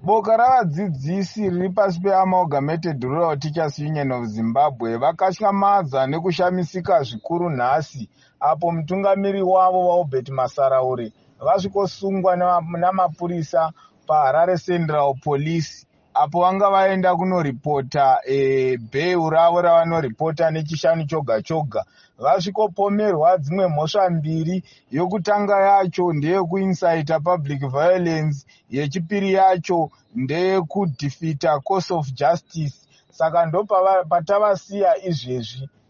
Boka ravadzidzisi riri pasi peAmalgamated Rural Teachers Union of Zimbabwe vakatyamadza nekushamisika zvikuru nhasi apo mutungamiri wavo vaUbert Masaraure vasvikosungwa namapurisa paHarare Central Police apo vanga vaenda kunoripota bheu ravo ravanoripota nechishanu choga choga. Vasvikopomerwa dzimwe mhosva mbiri. Yokutanga yacho ndeyekuincita public violence, yechipiri yacho ndeyekudefeat course of justice. Saka ndo patavasiya izvezvi